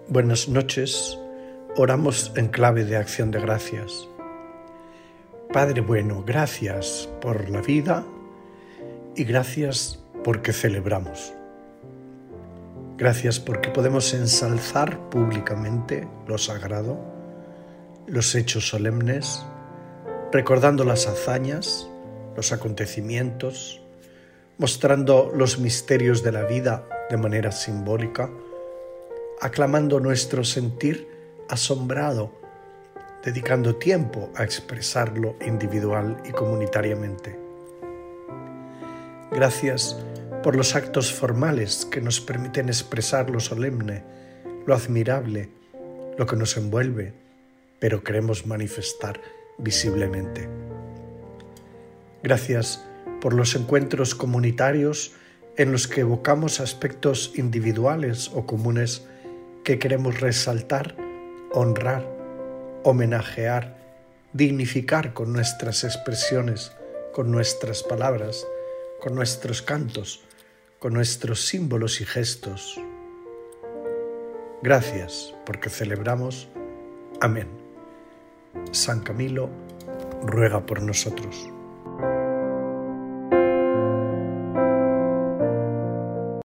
Buenas noches, oramos en clave de acción de gracias. Padre bueno, gracias por la vida y gracias porque celebramos. Gracias porque podemos ensalzar públicamente lo sagrado, los hechos solemnes, recordando las hazañas, los acontecimientos, mostrando los misterios de la vida de manera simbólica, aclamando nuestro sentir asombrado, dedicando tiempo a expresarlo individual y comunitariamente. Gracias por los actos formales que nos permiten expresar lo solemne, lo admirable, lo que nos envuelve, pero queremos manifestar visiblemente. Gracias por los encuentros comunitarios en los que evocamos aspectos individuales o comunes que queremos resaltar, honrar, homenajear, dignificar con nuestras expresiones, con nuestras palabras, con nuestros cantos, con nuestros símbolos y gestos. Gracias porque celebramos. Amén. San Camilo ruega por nosotros.